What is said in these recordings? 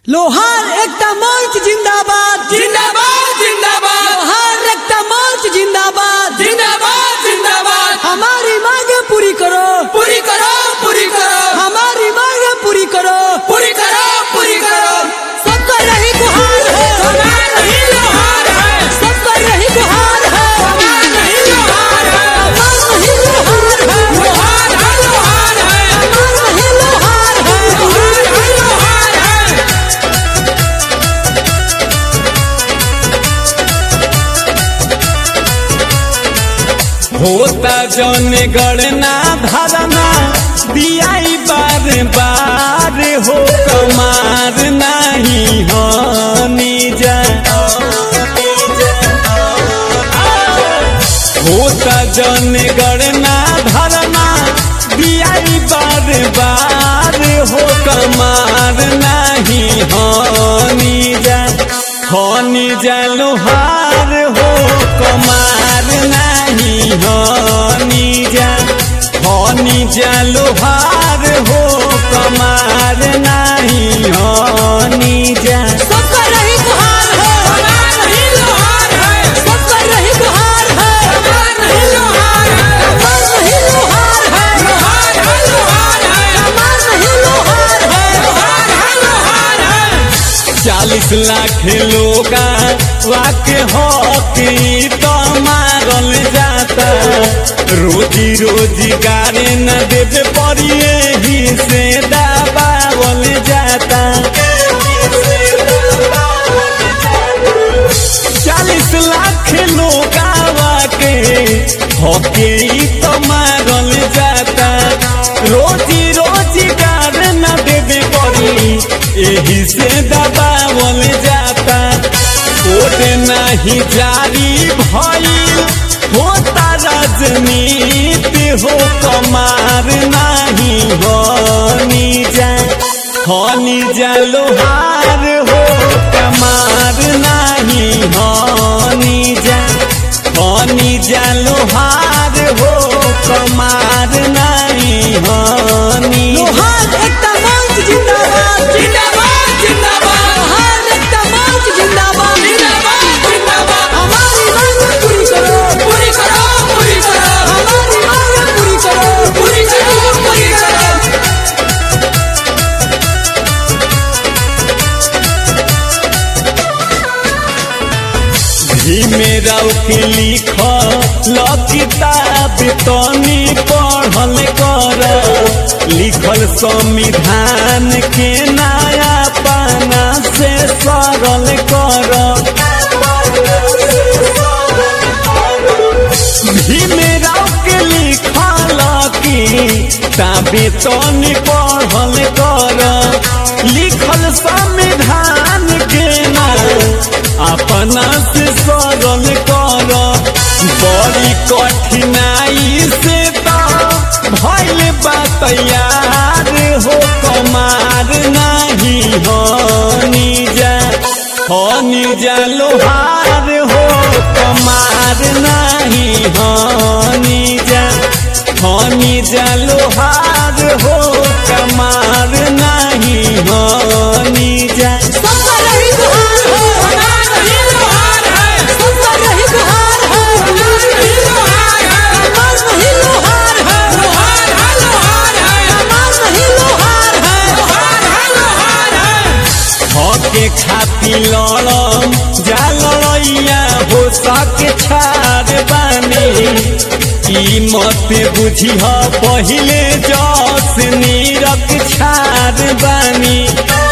लोहार एकता मंच जिंदाबाद जिंदाबाद जिंदाबाद लोहार एकता मंच जिंदाबाद जिंदाबाद जिंदाबाद हमारी मांगे पूरी करो पूरी करो पूरी करो हमारी मांगे पूरी करो पूरी करो पूरी करो सबका यही गुहार है समान नहीं लोहार है सबका यही गुहार है समान नहीं लोहार है हमार नहीं लोहार है लोहार है लोहार है हमार नहीं लोहार है लोहार है लोहार है होता जौन गणना धरना दियाई बार बार हो कमार नहीं होनी जा होता जौन गणना धरना दियाई बार बार हो कमार नहीं होनी जा लोहार हो कमार नहीं होनी जा लोहार हो कमार नहीं होनी जा सबका यही गुहार है समान नहीं लोहार है सबका यही गुहार है समान नहीं लोहार है हमार नहीं लोहार है लोहार है लोहार है हमार नहीं लोहार है लोहार है लोहार है 40 लाख लोगा वाके हकी तो मारल जाता रोजी रोजगार न देवे पड़िए ही से दबावल जाता 40 लाख लोगावा के हकी तो मारल जाता रोजी रोजगार न देवे पड़ी यही से दबावल जाता कोर्ट नहीं जारी भइल होता राजनीति हो कमार नहीं होनी जा लोहार हो कमार नहीं होनी जा लोहार हो कमार नहीं होनी लोहार एकता मंच जिंदाबाद जिंदाबाद जिंदाबाद लोहार एकता मंच जिंदाबाद जिंदाबाद जिंदाबाद हमारी मांगे पूरी करो पूरी करो पूरी करो हमारी मांगे पूरी करो पूरी करो पूरी करो मेरा के लिख किताब तनी पढ़ल कर लिखल संविधान के नया पाना से सरल कर मेरा के लिखल किताब तनी पढ़ल कर लिखल संविधान के अपना से सरल कर बड़ी कठिनाई से तो भइल बा तैयार हो कमार नहीं होनी जा लोहार हो कमार नहीं होनी जा लोहार हो कमार नहीं होनी जा सबका यही गुहार है समान नहीं लोहार है सबका यही गुहार है समान नहीं लोहार है हमार नहीं लोहार है लोहार है लोहार है हमार नहीं लोहार है लोहार है लोहार है हके खाती लड़म जा लड़ैया हो सके छाड़ बानी ई मत बुझी पहिले जस नीरक छाड़ बानी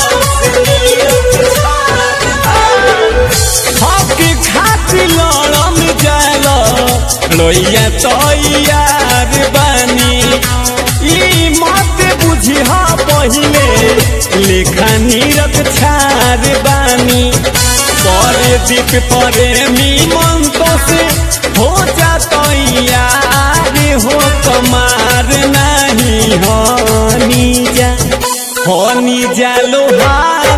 हके खाती लड़म जा लड़ैया तैयार बानी ई मत बुझी पहिले लेखा नीरक छाड़ बानी पर दीप प्रेमी मंतो से हो जाता यार हो कमार नहीं होनी जा लोहार